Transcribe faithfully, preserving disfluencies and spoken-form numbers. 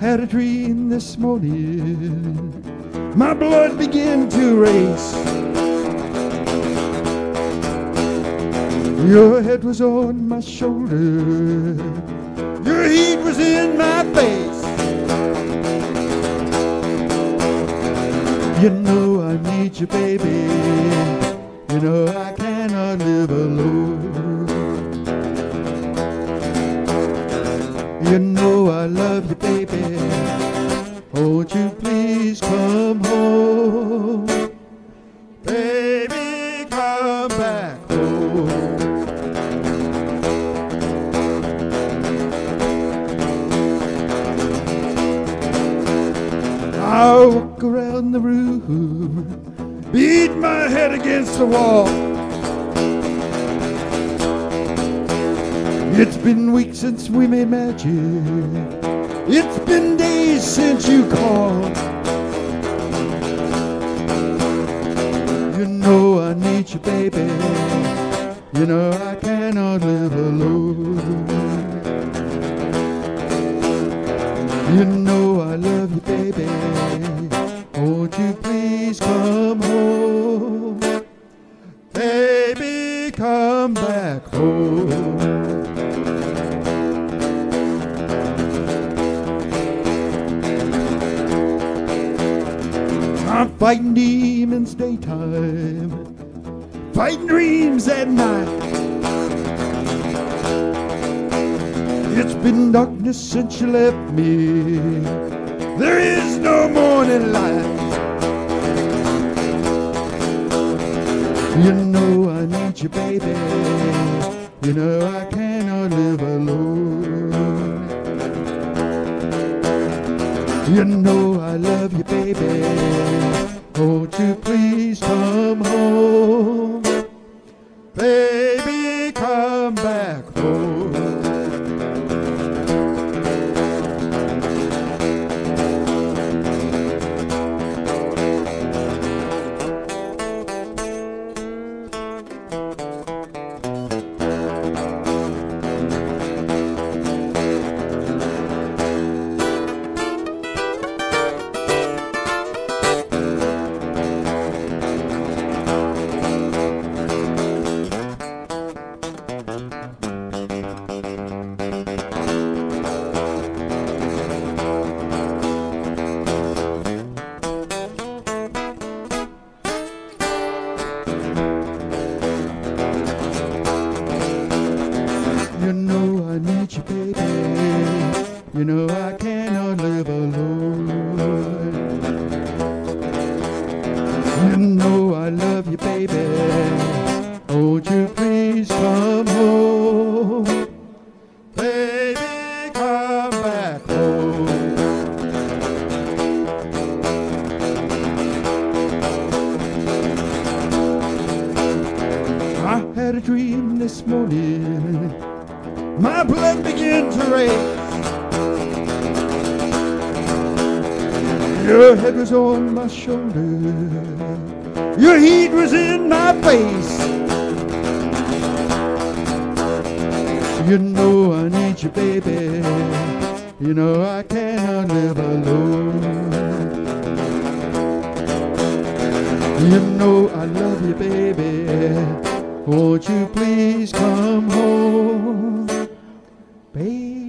had a dream this morning. My blood began to race. Your head was on my shoulder. Your heat was in my face. You know I need you, baby. You know I cannot live alone. You know I love you, baby. Won't you please come home? Baby, come back home. I walk around the room, beat my head against the wall. It's been weeks since we made magic. It's been days since you called. You know I need you, baby. You know I cannot live alone. You know I love you, baby. Won't you please come home? Baby, come back home. I'm fighting demons daytime, fighting dreams at night. It's been darkness since you left me. There is no morning light. You know I need you, baby. You know I cannot live alone. You know I love you, baby. Won't you please come home? Baby, come back home. You know I need you, baby. You know I cannot live alone. You know I love you, baby. Won't you please come home? Baby, come back home. I had a dream this morning. My blood began to race. Your head was on my shoulder. Your heat was in my face. You know I need you, baby. You know I cannot live alone. You know I love you, baby. Won't you please come home? Baby.